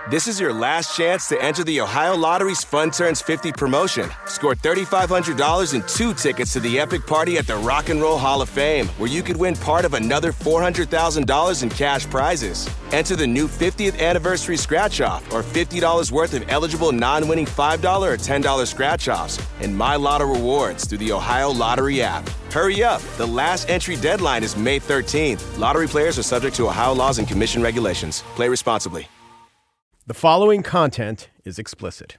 This is your last chance to enter the Ohio Lottery's Fun Turns 50 promotion. Score $3,500 and 2 tickets to the epic party at the Rock and Roll Hall of Fame, where you could win part of another $400,000 in cash prizes. Enter the new 50th anniversary scratch-off or $50 worth of eligible non-winning $5 or $10 scratch-offs and My Lotto rewards through the Ohio Lottery app. Hurry up. The last entry deadline is May 13th. Lottery players are subject to Ohio laws and commission regulations. Play responsibly. The following content is explicit.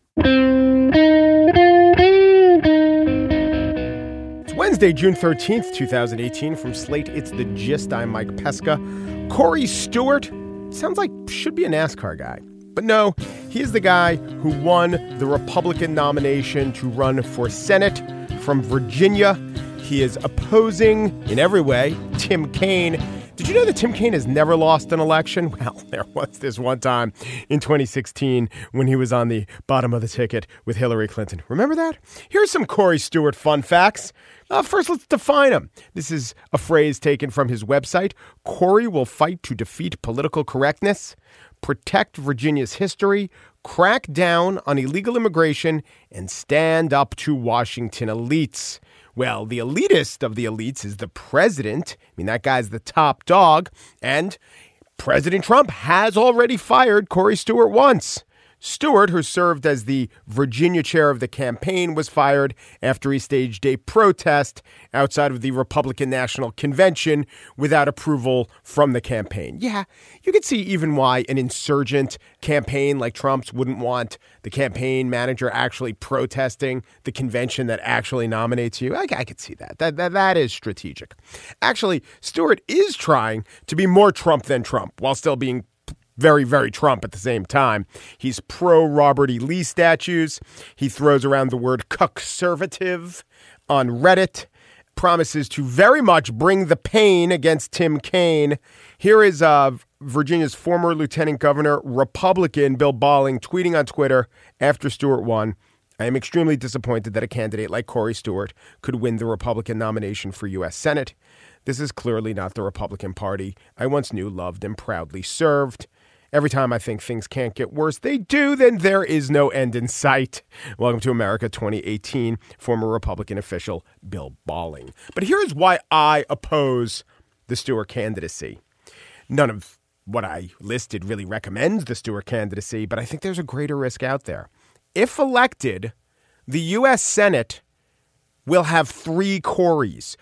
It's Wednesday, June 13th, 2018. From Slate, it's The Gist. I'm Mike Pesca. Corey Stewart sounds like should be a NASCAR guy. But no, he is the guy who won the Republican nomination to run for Senate from Virginia. He is opposing, in every way, Tim Kaine. Did you know that Tim Kaine has never lost an election? Well, there was this one time in 2016 when he was on the bottom of the ticket with Hillary Clinton. Remember that? Here's some Corey Stewart fun facts. First, let's define him. This is a phrase taken from his website. Corey will fight to defeat political correctness, protect Virginia's history, crack down on illegal immigration, and stand up to Washington elites. Well, the elitist of the elites is the president. I mean, that guy's the top dog. And President Trump has already fired Corey Stewart once. Stewart, who served as the Virginia chair of the campaign, was fired after he staged a protest outside of the Republican National Convention without approval from the campaign. Yeah, you could see even why an insurgent campaign like Trump's wouldn't want the campaign manager actually protesting the convention that actually nominates you. I could see that. That is strategic. Actually, Stewart is trying to be more Trump than Trump while still being very, very Trump at the same time. He's pro-Robert E. Lee statues. He throws around the word conservative on Reddit, promises to very much bring the pain against Tim Kaine. Here is Virginia's former lieutenant governor, Republican Bill Bolling, tweeting on Twitter after Stewart won. I am extremely disappointed that a candidate like Corey Stewart could win the Republican nomination for U.S. Senate. This is clearly not the Republican Party I once knew, loved, and proudly served. Every time I think things can't get worse, they do, then there is no end in sight. Welcome to America 2018, former Republican official Bill Bolling. But here's why I oppose the Stewart candidacy. None of what I listed really recommends the Stewart candidacy, but I think there's a greater risk out there. If elected, the U.S. Senate will have 3 Coreys.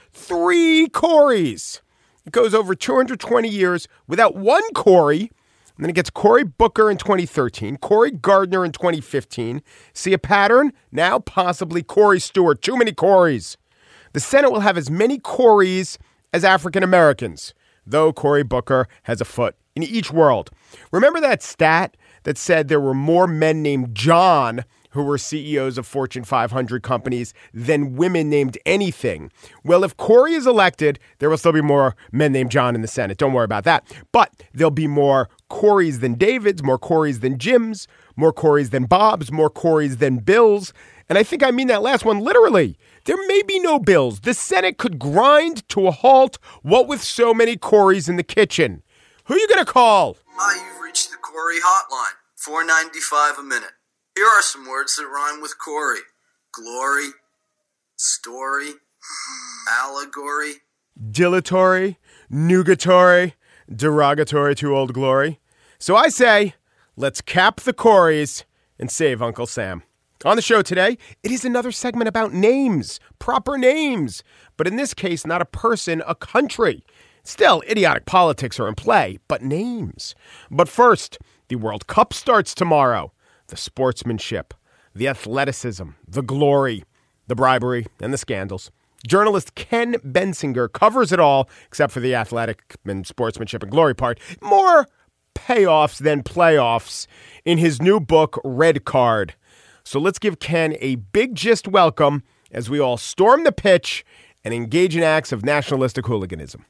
3 Coreys! It goes over 220 years without one Corey. And then it gets Cory Booker in 2013, Cory Gardner in 2015. See a pattern? Now possibly Corey Stewart. Too many Coreys. The Senate will have as many Coreys as African Americans, though Cory Booker has a foot in each world. Remember that stat that said there were more men named John who were CEOs of Fortune 500 companies than women named anything? Well, if Corey is elected, there will still be more men named John in the Senate. Don't worry about that. But there'll be more Coreys than Davids, more Coreys than Jims, more Coreys than Bobs, more Coreys than Bills. And I think I mean that last one literally. There may be no bills. The Senate could grind to a halt, what with so many Coreys in the kitchen. Who are you going to call? Hi, you've reached the Corey hotline. $4.95 a minute. Here are some words that rhyme with Corey. Glory, story, allegory, dilatory, nugatory, derogatory to Old Glory. So I say, let's cap the Coreys and save Uncle Sam. On the show today, it is another segment about names, proper names. But in this case, not a person, a country. Still, idiotic politics are in play, but names. But first, the World Cup starts tomorrow. The sportsmanship, the athleticism, the glory, the bribery, and the scandals. Journalist Ken Bensinger covers it all, except for the athletic and sportsmanship and glory part. More payoffs than playoffs in his new book, Red Card. So let's give Ken a big gist welcome as we all storm the pitch and engage in acts of nationalistic hooliganism.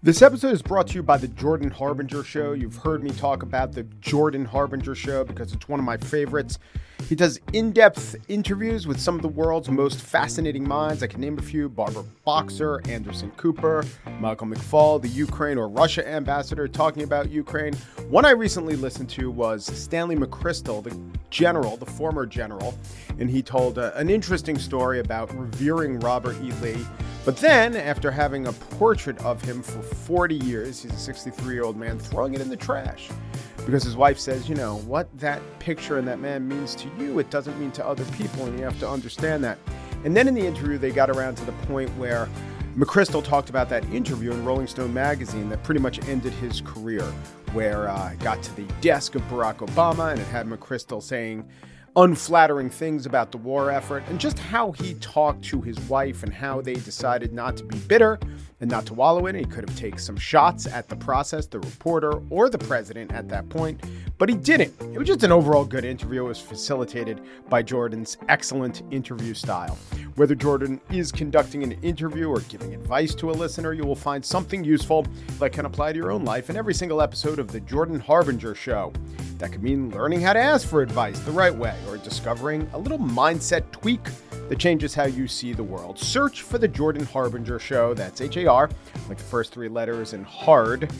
This episode is brought to you by the Jordan Harbinger Show. You've heard me talk about the Jordan Harbinger Show because it's one of my favorites. He does in-depth interviews with some of the world's most fascinating minds. I can name a few: Barbara Boxer, Anderson Cooper, Michael McFaul, the Ukraine or Russia ambassador talking about Ukraine. One I recently listened to was Stanley McChrystal, the former general, and he told an interesting story about revering Robert E. Lee. But then, after having a portrait of him for 40 years, he's a 63-year-old man, throwing it in the trash. Because his wife says, you know, what that picture and that man means to you, it doesn't mean to other people, and you have to understand that. And then in the interview, they got around to the point where McChrystal talked about that interview in Rolling Stone magazine that pretty much ended his career, where it got to the desk of Barack Obama, and it had McChrystal saying unflattering things about the war effort, and just how he talked to his wife and how they decided not to be bitter and not to wallow in it. He could have taken some shots at the process, the reporter, or the president at that point, but he didn't. It was just an overall good interview. It was facilitated by Jordan's excellent interview style. Whether Jordan is conducting an interview or giving advice to a listener, you will find something useful that can apply to your own life in every single episode of The Jordan Harbinger Show. That could mean learning how to ask for advice the right way, or discovering a little mindset tweak that changes how you see the world. Search for The Jordan Harbinger Show. That's H-A-R, like the first three letters, and hard,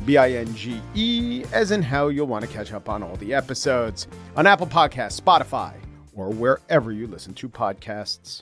B-I-N-G-E, as in how you'll want to catch up on all the episodes on Apple Podcasts, Spotify, or wherever you listen to podcasts.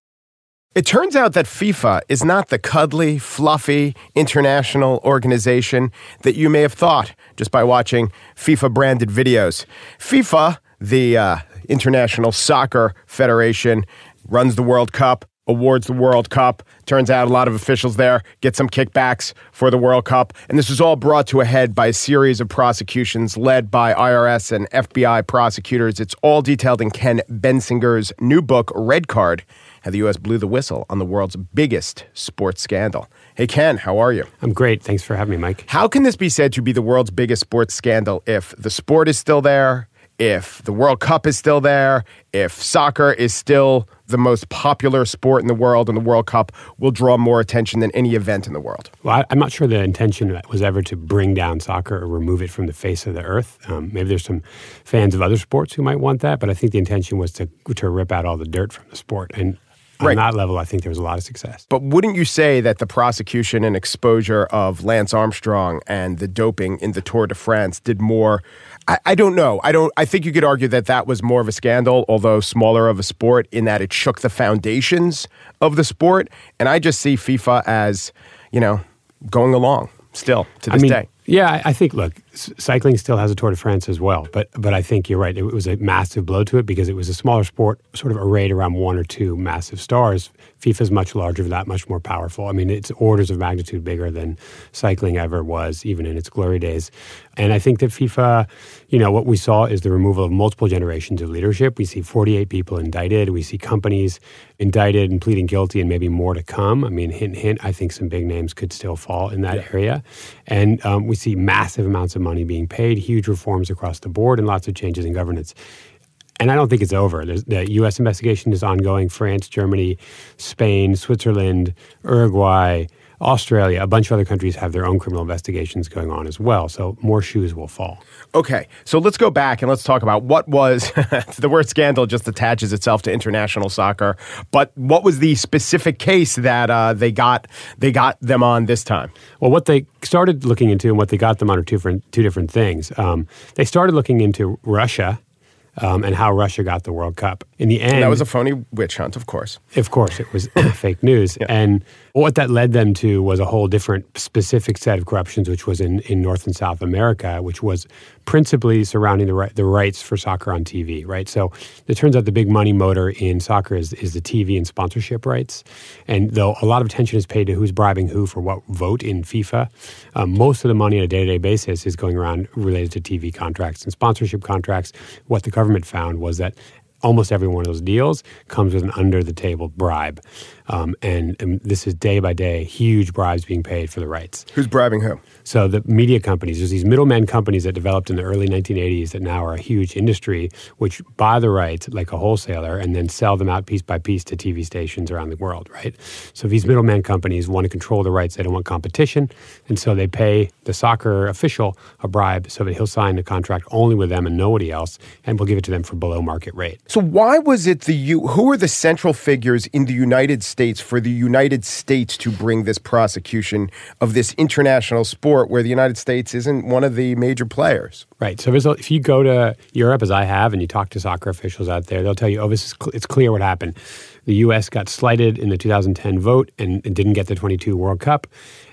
It turns out that FIFA is not the cuddly, fluffy international organization that you may have thought just by watching FIFA-branded videos. FIFA, the International Soccer Federation, runs the World Cup, awards the World Cup. Turns out a lot of officials there get some kickbacks for the World Cup. And this was all brought to a head by a series of prosecutions led by IRS and FBI prosecutors. It's all detailed in Ken Bensinger's new book, Red Card: How the U.S. Blew the Whistle on the World's Biggest Sports Scandal. Hey, Ken, how are you? I'm great. Thanks for having me, Mike. How can this be said to be the world's biggest sports scandal if the sport is still there, if the World Cup is still there, if soccer is still the most popular sport in the world, and the World Cup will draw more attention than any event in the world? Well, I'm not sure the intention was ever to bring down soccer or remove it from the face of the earth. Maybe there's some fans of other sports who might want that, but I think the intention was to rip out all the dirt from the sport. And on that level, I think there was a lot of success. But wouldn't you say that the prosecution and exposure of Lance Armstrong and the doping in the Tour de France did more? I don't know. I think you could argue that that was more of a scandal, although smaller of a sport, in that it shook the foundations of the sport. And I just see FIFA as, going along still to this day. Yeah, I think, look, cycling still has a Tour de France as well. But I think you're right. It was a massive blow to it because it was a smaller sport sort of arrayed around one or two massive stars. FIFA's much larger than that, much more powerful. I mean, it's orders of magnitude bigger than cycling ever was, even in its glory days. And I think that FIFA, what we saw is the removal of multiple generations of leadership. We see 48 people indicted. We see companies indicted and pleading guilty, and maybe more to come. I mean, hint, hint, I think some big names could still fall in that area. And we see massive amounts of money being paid, huge reforms across the board, and lots of changes in governance. And I don't think it's over. The U.S. investigation is ongoing. France, Germany, Spain, Switzerland, Uruguay, Australia, a bunch of other countries have their own criminal investigations going on as well. So more shoes will fall. Okay, so let's go back and let's talk about what was the word scandal just attaches itself to international soccer. But what was the specific case that they got them on this time? Well, what they started looking into and what they got them on are two different things. They started looking into Russia. And how Russia got the World Cup. In the end... And that was a phony witch hunt, of course. Of course, it was fake news. Yeah. And what that led them to was a whole different specific set of corruptions, which was in North and South America, which was principally surrounding the rights for soccer on TV, right? So it turns out the big money motor in soccer is the TV and sponsorship rights. And though a lot of attention is paid to who's bribing who for what vote in FIFA, most of the money on a day-to-day basis is going around related to TV contracts and sponsorship contracts. What the government found was that almost every one of those deals comes with an under-the-table bribe. And this is day by day, huge bribes being paid for the rights. Who's bribing who? So the media companies, there's these middleman companies that developed in the early 1980s that now are a huge industry, which buy the rights like a wholesaler and then sell them out piece by piece to TV stations around the world, right? So these middleman companies want to control the rights. They don't want competition. And so they pay the soccer official a bribe so that he'll sign a contract only with them and nobody else, and we'll give it to them for below market rate. So why was it who are the central figures in the United States for the United States to bring this prosecution of this international sport where the United States isn't one of the major players? Right. So if you go to Europe, as I have, and you talk to soccer officials out there, they'll tell you, it's clear what happened. The U.S. got slighted in the 2010 vote and didn't get the 22 World Cup.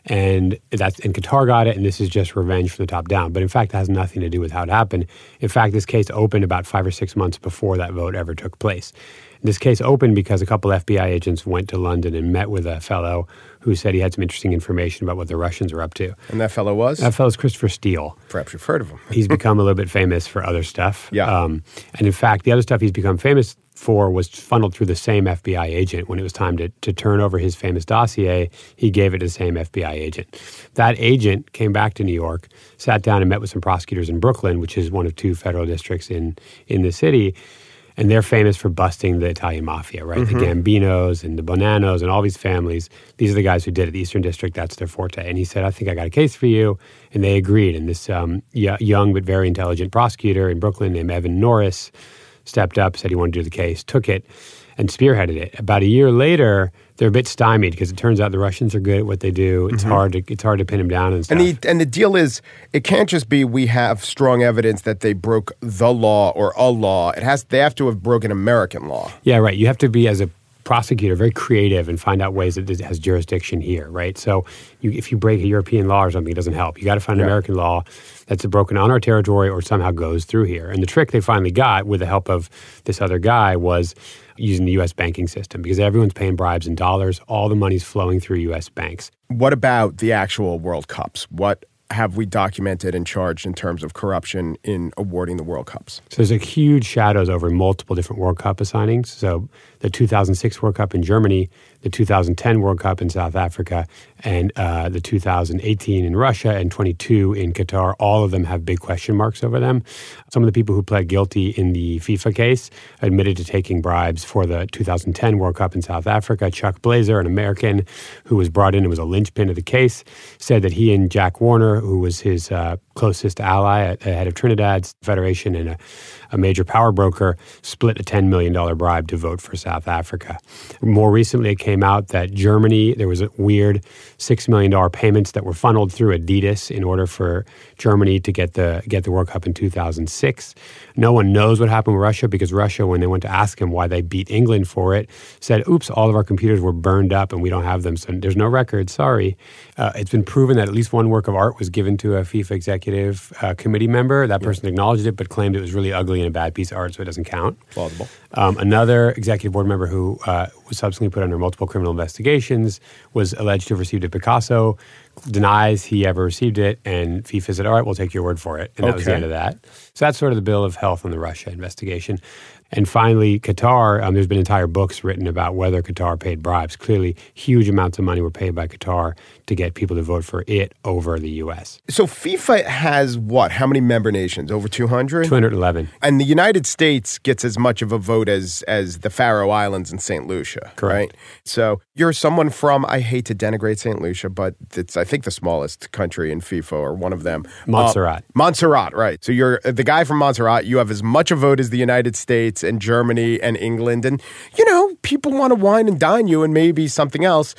And Qatar got it, and this is just revenge from the top down. But in fact, it has nothing to do with how it happened. In fact, this case opened about 5 or 6 months before that vote ever took place. This case opened because a couple FBI agents went to London and met with a fellow who said he had some interesting information about what the Russians are up to. And that fellow was? That fellow's Christopher Steele. Perhaps you've heard of him. He's become a little bit famous for other stuff. Yeah. And in fact, the other stuff he's become famous for was funneled through the same FBI agent. When it was time to turn over his famous dossier, he gave it to the same FBI agent. That agent came back to New York, sat down and met with some prosecutors in Brooklyn, which is one of 2 federal districts in the city. And they're famous for busting the Italian mafia, right? Mm-hmm. The Gambinos and the Bonanos and all these families. These are the guys who did it. The Eastern District, that's their forte. And he said, I think I got a case for you. And they agreed. And this young but very intelligent prosecutor in Brooklyn named Evan Norris stepped up, said he wanted to do the case, took it, and spearheaded it. About a year later, they're a bit stymied because it turns out the Russians are good at what they do. It's hard to pin them down and stuff. And the deal is, it can't just be we have strong evidence that they broke the law or a law. They have to have broken American law. Yeah, right. You have to be, as a prosecutor, very creative and find out ways that it has jurisdiction here, right? So if you break a European law or something, it doesn't help. You got to find an American law that's broken on our territory or somehow goes through here. And the trick they finally got with the help of this other guy was using the U.S. banking system, because everyone's paying bribes in dollars. All the money's flowing through U.S. banks. What about the actual World Cups? What have we documented and charged in terms of corruption in awarding the World Cups? So there's a huge shadows over multiple different World Cup assignings. So the 2006 World Cup in Germany, the 2010 World Cup in South Africa, and the 2018 in Russia and 22 in Qatar, all of them have big question marks over them. Some of the people who pled guilty in the FIFA case admitted to taking bribes for the 2010 World Cup in South Africa. Chuck Blazer, an American who was brought in and was a linchpin of the case, said that he and Jack Warner, who was his closest ally at the head of Trinidad's Federation and a major power broker, split a $10 million bribe to vote for South Africa. More recently, it came out that Germany, there was a weird $6 million payments that were funneled through Adidas in order for Germany to get the World Cup in 2006. No one knows what happened with Russia, because Russia, when they went to ask him why they beat England for it, said, oops, all of our computers were burned up and we don't have them, so there's no record, sorry. It's been proven that at least one work of art was given to a FIFA executive committee member. That person acknowledged it but claimed it was really ugly and a bad piece of art, so it doesn't count. Plausible. Another executive board member who was subsequently put under multiple criminal investigations was alleged to have received a Picasso, denies he ever received it, and FIFA said, all right, we'll take your word for it. And that was the end of that. So that's sort of the bill of health on the Russia investigation. And finally, Qatar, there's been entire books written about whether Qatar paid bribes. Clearly, huge amounts of money were paid by Qatar to get people to vote for it over the U.S. So FIFA has what? How many member nations? Over 200? 211. And the United States gets as much of a vote as the Faroe Islands and St. Lucia, correct? Right? So you're someone from, I hate to denigrate St. Lucia, but it's, I think, the smallest country in FIFA, or one of them. Montserrat. Montserrat, right. So you're the guy from Montserrat. You have as much a vote as the United States and Germany and England. And, you know, people want to wine and dine you, and maybe something else,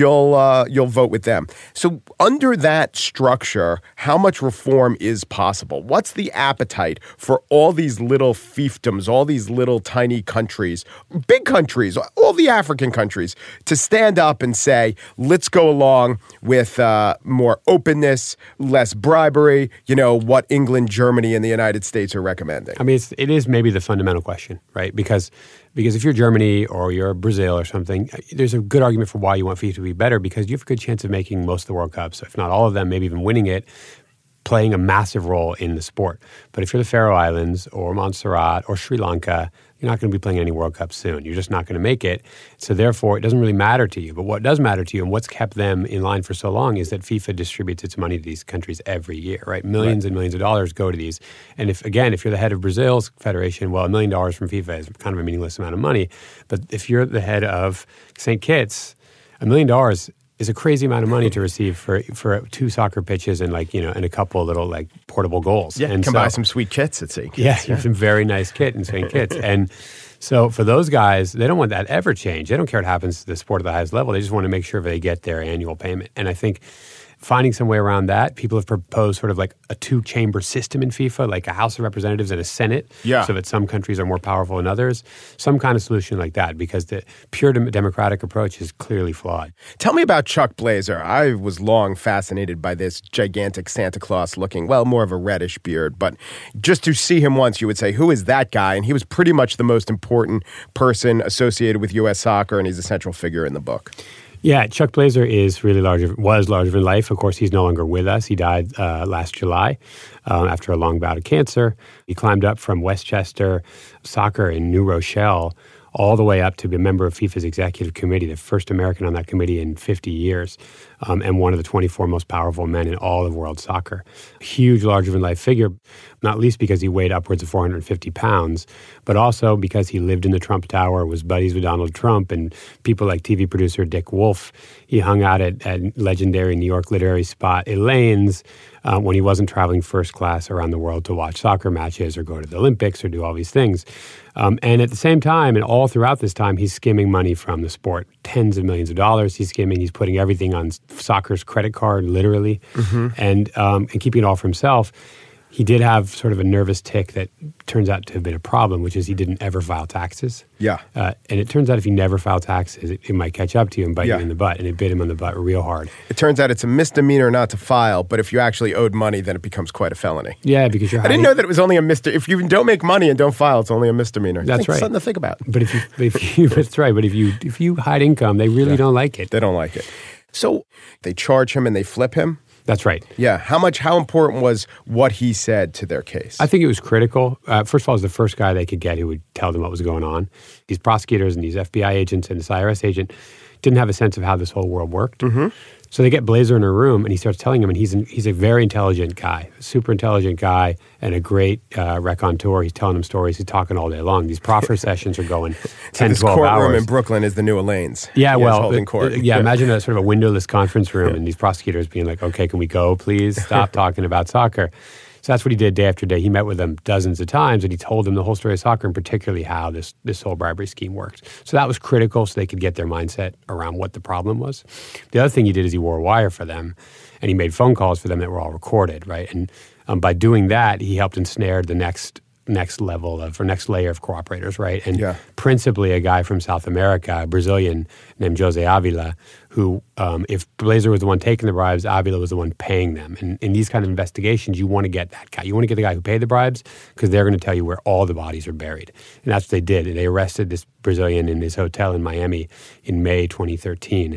you'll vote with them. So under that structure, how much reform is possible? What's the appetite for all these little fiefdoms, all these little tiny countries, big countries, all the African countries, to stand up and say, let's go along with more openness, less bribery, you know, what England, Germany, and the United States are recommending? I mean, it is maybe the fundamental question, right? Because if you're Germany or you're Brazil or something, there's a good argument for why you want FIFA to be better, because you have a good chance of making most of the World Cups, if not all of them, maybe even winning it. playing a massive role in the sport. But if you're the Faroe Islands or Montserrat or Sri Lanka, you're not going to be playing any World Cup soon. You're just not going to make it. So therefore, it doesn't really matter to you. But what does matter to you and what's kept them in line for so long is that FIFA distributes its money to these countries every year, right? Millions and millions of dollars go to these. And if you're the head of Brazil's federation, well, $1 million from FIFA is kind of a meaningless amount of money. But if you're the head of St. Kitts, $1 million is a crazy amount of money to receive for 2 soccer pitches and and a couple little portable goals. Yeah, and can buy some sweet kits at St. Kitts. Yeah, some very nice kit in St. Kitts. And so for those guys, they don't want that ever change. They don't care what happens to the sport at the highest level. They just want to make sure they get their annual payment. And I think finding some way around that, people have proposed sort of like a 2-chamber system in FIFA, like a House of Representatives and a Senate, so that some countries are more powerful than others. Some kind of solution like that, because the pure democratic approach is clearly flawed. Tell me about Chuck Blazer. I was long fascinated by this gigantic Santa Claus looking, well, more of a reddish beard, but just to see him once, you would say, who is that guy? And he was pretty much the most important person associated with U.S. soccer, and he's a central figure in the book. Yeah, Chuck Blazer was larger in life. Of course, he's no longer with us. He died last July after a long bout of cancer. He climbed up from Westchester Soccer in New Rochelle all the way up to be a member of FIFA's executive committee, the first American on that committee in 50 years, and one of the 24 most powerful men in all of world soccer. Huge, larger-than-life figure, not least because he weighed upwards of 450 pounds, but also because he lived in the Trump Tower, was buddies with Donald Trump, and people like TV producer Dick Wolf. He hung out at legendary New York literary spot Elaine's when he wasn't traveling first class around the world to watch soccer matches or go to the Olympics or do all these things. And at the same time, and all throughout this time, he's skimming money from the sport. Tens of millions of dollars he's skimming. He's putting everything on soccer's credit card, literally, and keeping it all for himself. He did have sort of a nervous tick that turns out to have been a problem, which is he didn't ever file taxes. Yeah. And it turns out if you never file taxes, it might catch up to you and bite you in the butt, and it bit him on the butt real hard. It turns out it's a misdemeanor not to file, but if you actually owed money, then it becomes quite a felony. Yeah, because you're I didn't know that it was only a misdemeanor. If you don't make money and don't file, it's only a misdemeanor. That's right. Something to think about. But if you that's right. But if you hide income, they really don't like it. They don't like it. So they charge him and they flip him? That's right. Yeah. How important was what he said to their case? I think it was critical. First of all, he was the first guy they could get who would tell them what was going on. These prosecutors and these FBI agents and this IRS agent didn't have a sense of how this whole world worked. So they get Blazer in a room, and he starts telling him, and he's a very intelligent guy, a super intelligent guy, and a great raconteur. He's telling them stories. He's talking all day long. These proffer sessions are going 10, 12 hours. Courtroom in Brooklyn is the new Elaine's. Yeah, holding court. Imagine a sort of a windowless conference room, and these prosecutors being like, okay, can we go, please? Stop talking about soccer. So that's what he did day after day. He met with them dozens of times, and he told them the whole story of soccer, and particularly how this whole bribery scheme worked. So that was critical so they could get their mindset around what the problem was. The other thing he did is he wore a wire for them, and he made phone calls for them that were all recorded, right? And by doing that, he helped ensnare the next level of, or next layer of cooperators, right? And principally a guy from South America, a Brazilian named Jose Avila, who, if Blazer was the one taking the bribes, Avila was the one paying them. And in these kind of investigations, you want to get that guy. You want to get the guy who paid the bribes because they're going to tell you where all the bodies are buried. And that's what they did. They arrested this Brazilian in his hotel in Miami in May 2013.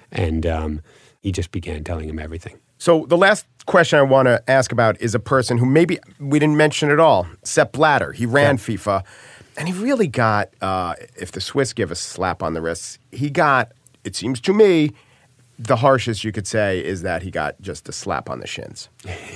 And he just began telling him everything. So the last question I want to ask about is a person who maybe we didn't mention at all, Sepp Blatter. He ran FIFA, and he really got, if the Swiss give a slap on the wrist, he got, it seems to me, the harshest you could say is that he got just a slap on the shins.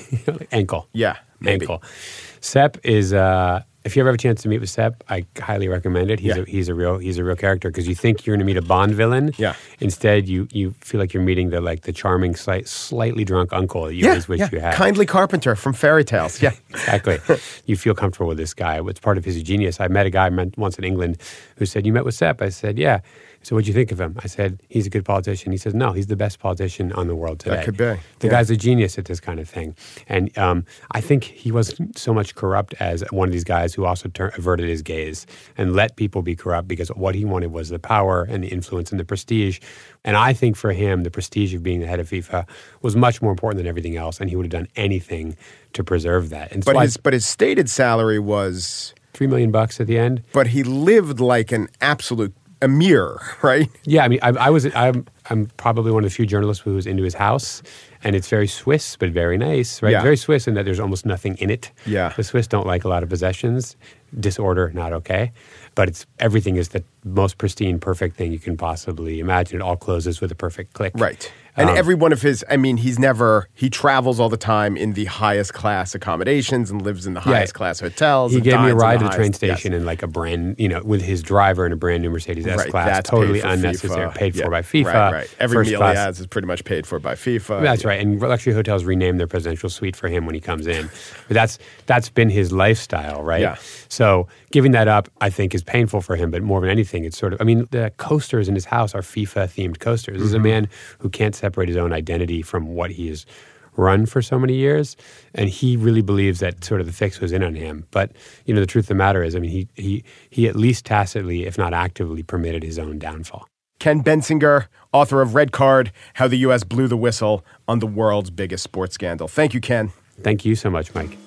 Ankle. Yeah, maybe. Ankle. Sepp is... if you ever have a chance to meet with Sepp, I highly recommend it. He's a real character because you think you're going to meet a Bond villain. Yeah. Instead, you feel like you're meeting the charming, slightly drunk uncle that you always wish you had. Kindly Carpenter from Fairy Tales. Yeah, exactly. You feel comfortable with this guy. It's part of his genius. I met a guy once in England who said, "You met with Sepp?" I said, "Yeah." So what'd you think of him? I said, "He's a good politician." He says, "No, he's the best politician on the world today." That could be. The guy's a genius at this kind of thing. And I think he wasn't so much corrupt as one of these guys who also averted his gaze and let people be corrupt because what he wanted was the power and the influence and the prestige. And I think for him, the prestige of being the head of FIFA was much more important than everything else, and he would have done anything to preserve that. And but his stated salary was $3 million at the end. But he lived like an absolute emir, right? Yeah, I mean, I'm probably one of the few journalists who was into his house, and it's very Swiss, but very nice, right? Yeah. Very Swiss in that there's almost nothing in it. Yeah. The Swiss don't like a lot of possessions. Disorder, not okay. But everything is the most pristine, perfect thing you can possibly imagine. It all closes with a perfect click. Right. And every one of his, I mean, he travels all the time in the highest class accommodations and lives in the highest class hotels. He and gave me a dines in ride the to the train highest- station in like a brand, with his driver in a brand new Mercedes S-Class. That's Totally paid for unnecessary. FIFA. Paid for by FIFA. Right. Every First meal class. he has is pretty much paid for by FIFA. That's right. And luxury hotels rename their presidential suite for him when he comes in. But that's been his lifestyle, right? Yeah. So giving that up, I think, is painful for him. But more than anything, it's sort of, I mean, the coasters in his house are FIFA-themed coasters. This is a man who can't separate his own identity from what he has run for so many years. And he really believes that sort of the fix was in on him. But, the truth of the matter is, I mean, he at least tacitly, if not actively, permitted his own downfall. Ken Bensinger, author of Red Card, How the U.S. Blew the Whistle on the World's Biggest Sports Scandal. Thank you, Ken. Thank you so much, Mike.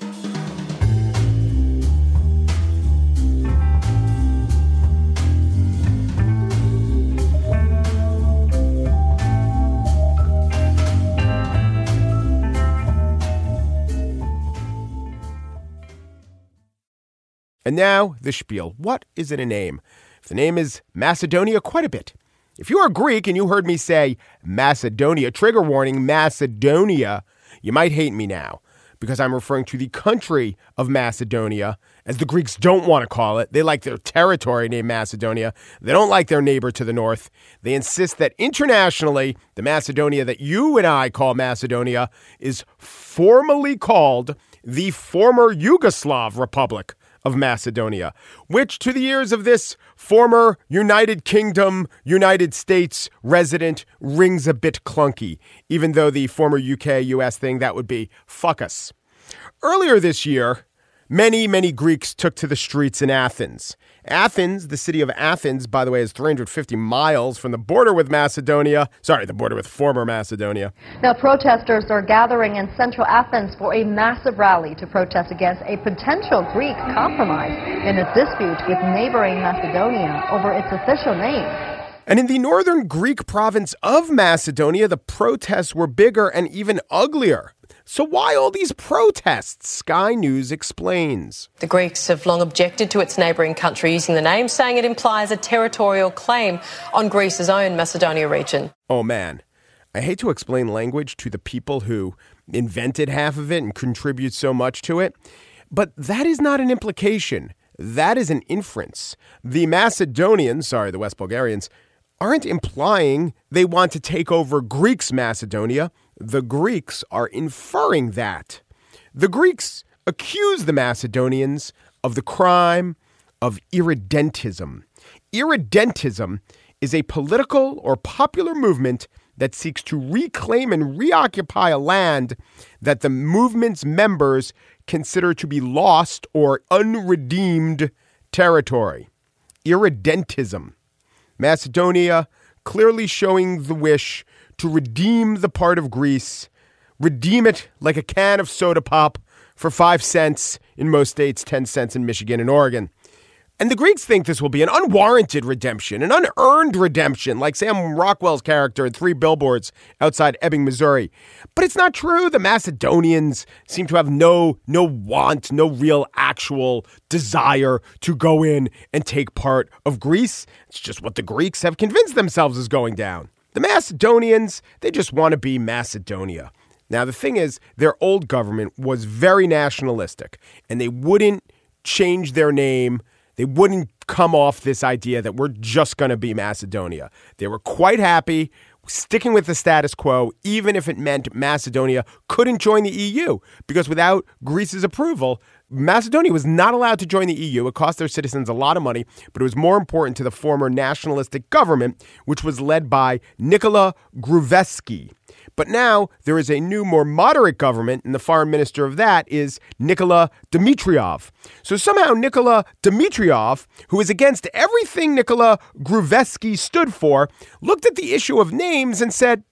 And now, the spiel. What is it a name? If the name is Macedonia, quite a bit. If you are Greek and you heard me say Macedonia, trigger warning, Macedonia, you might hate me now because I'm referring to the country of Macedonia, as the Greeks don't want to call it. They like their territory named Macedonia. They don't like their neighbor to the north. They insist that internationally, the Macedonia that you and I call Macedonia is formally called the former Yugoslav Republic of Macedonia, which to the ears of this former United Kingdom, United States resident rings a bit clunky, even though the former UK-US thing, that would be fuck us. Earlier this year, many Greeks took to the streets in Athens. Athens, the city of Athens, by the way, is 350 miles from the border with Macedonia. Sorry, the border with former Macedonia. Now, protesters are gathering in central Athens for a massive rally to protest against a potential Greek compromise in its dispute with neighboring Macedonia over its official name. And in the northern Greek province of Macedonia, the protests were bigger and even uglier. So why all these protests? Sky News explains. The Greeks have long objected to its neighbouring country using the name, saying it implies a territorial claim on Greece's own Macedonia region. Oh man, I hate to explain language to the people who invented half of it and contribute so much to it, but that is not an implication. That is an inference. The Macedonians, the West Bulgarians, aren't implying they want to take over Greeks' Macedonia. The Greeks are inferring that. The Greeks accuse the Macedonians of the crime of irredentism. Irredentism is a political or popular movement that seeks to reclaim and reoccupy a land that the movement's members consider to be lost or unredeemed territory. Irredentism. Macedonia clearly showing the wish to redeem the part of Greece, redeem it like a can of soda pop for 5 cents in most states, 10 cents in Michigan and Oregon. And the Greeks think this will be an unwarranted redemption, an unearned redemption, like Sam Rockwell's character in 3 Billboards outside Ebbing, Missouri. But it's not true. The Macedonians seem to have no want, no real actual desire to go in and take part of Greece. It's just what the Greeks have convinced themselves is going down. The Macedonians, they just want to be Macedonia. Now, the thing is, their old government was very nationalistic, and they wouldn't change their name. They wouldn't come off this idea that we're just going to be Macedonia. They were quite happy sticking with the status quo, even if it meant Macedonia couldn't join the EU, because without Greece's approval, Macedonia was not allowed to join the EU. It cost their citizens a lot of money, but it was more important to the former nationalistic government, which was led by Nikola Gruevski. But now there is a new, more moderate government, and the foreign minister of that is Nikola Dimitrov. So somehow Nikola Dimitrov, who is against everything Nikola Gruevski stood for, looked at the issue of names and said,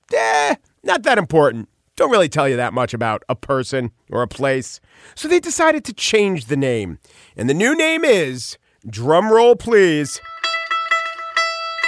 not that important. Don't really tell you that much about a person or a place. So they decided to change the name. And the new name is, drum roll please,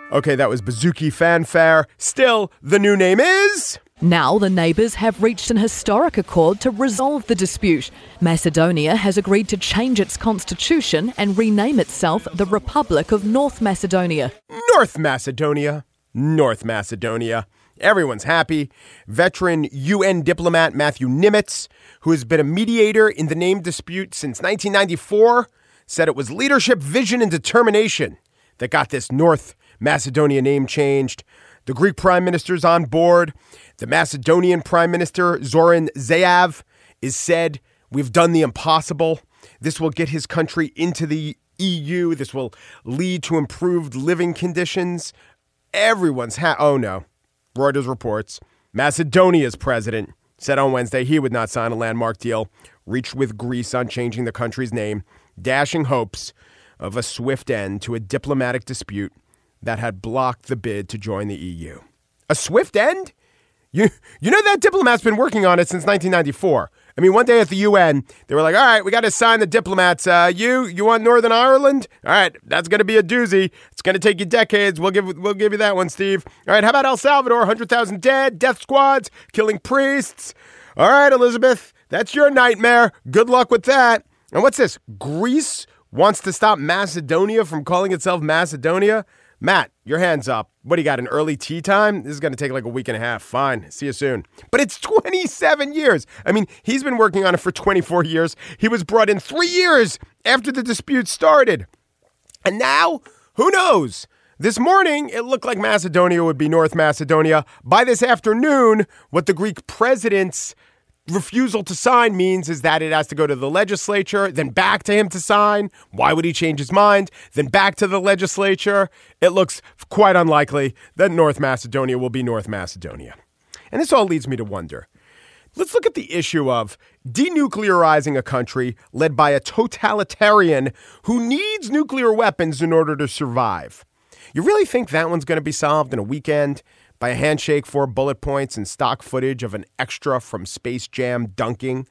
Okay, that was Bouzouki Fanfare. Still, the new name is... Now the neighbours have reached an historic accord to resolve the dispute. Macedonia has agreed to change its constitution and rename itself the Republic of North Macedonia. North Macedonia. North Macedonia. Everyone's happy. Veteran UN diplomat Matthew Nimitz, who has been a mediator in the name dispute since 1994, said it was leadership, vision, and determination that got this North Macedonia name changed. The Greek prime minister's on board. The Macedonian prime minister, Zoran Zaev, is said, we've done the impossible. This will get his country into the EU. This will lead to improved living conditions. Everyone's oh no. Reuters reports Macedonia's president said on Wednesday he would not sign a landmark deal reached with Greece on changing the country's name, dashing hopes of a swift end to a diplomatic dispute that had blocked the bid to join the EU. A swift end? You know that diplomat's been working on it since 1994. I mean, one day at the UN, they were like, all right, we got to sign the diplomats. You want Northern Ireland? All right, that's going to be a doozy. It's going to take you decades. We'll give you that one, Steve. All right, how about El Salvador? 100,000 dead, death squads, killing priests. All right, Elizabeth, that's your nightmare. Good luck with that. And what's this? Greece wants to stop Macedonia from calling itself Macedonia? Matt, your hand's up. What do you got, an early tea time? This is going to take like a week and a half. Fine. See you soon. But it's 27 years. I mean, he's been working on it for 24 years. He was brought in 3 years after the dispute started. And now, who knows? This morning, it looked like Macedonia would be North Macedonia. By this afternoon, what the Greek president's refusal to sign means is that it has to go to the legislature, then back to him to sign. Why would he change his mind? Then back to the legislature. It looks quite unlikely that North Macedonia will be North Macedonia. And this all leads me to wonder. Let's look at the issue of denuclearizing a country led by a totalitarian who needs nuclear weapons in order to survive. You really think that one's going to be solved in a weekend? By a handshake, 4 bullet points, and stock footage of an extra from Space Jam dunking?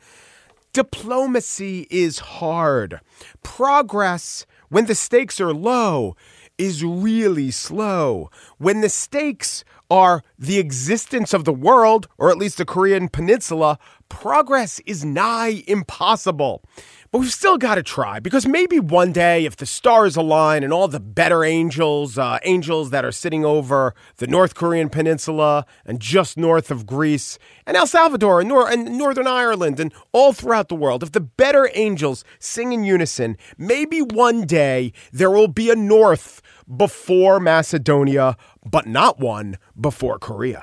Diplomacy is hard. Progress, when the stakes are low, is really slow. When the stakes are the existence of the world, or at least the Korean Peninsula, progress is nigh impossible. But we've still got to try, because maybe one day, if the stars align and all the better angels that are sitting over the North Korean Peninsula and just north of Greece and El Salvador and Northern Ireland and all throughout the world, if the better angels sing in unison, maybe one day there will be a North before Macedonia, but not one before Korea.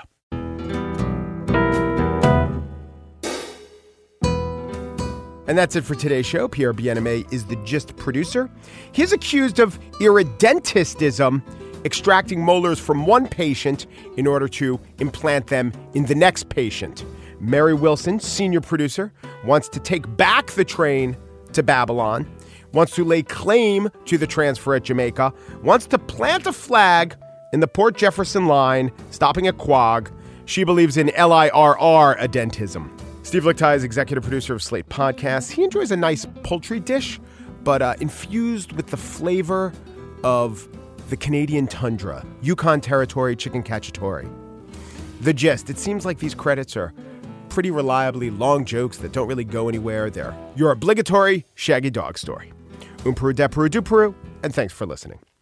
And that's it for today's show. Pierre Bienaimé is the Gist producer. He's accused of irredentistism, extracting molars from one patient in order to implant them in the next patient. Mary Wilson, senior producer, wants to take back the train to Babylon, wants to lay claim to the transfer at Jamaica, wants to plant a flag in the Port Jefferson line, stopping at Quag. She believes in LIRR-adentism. Steve Lickteig is executive producer of Slate Podcasts. He enjoys a nice poultry dish, but infused with the flavor of the Canadian tundra, Yukon Territory chicken cacciatore. The Gist. It seems like these credits are pretty reliably long jokes that don't really go anywhere. They're your obligatory Shaggy Dog story. Peru, de Peru, du Peru, and thanks for listening.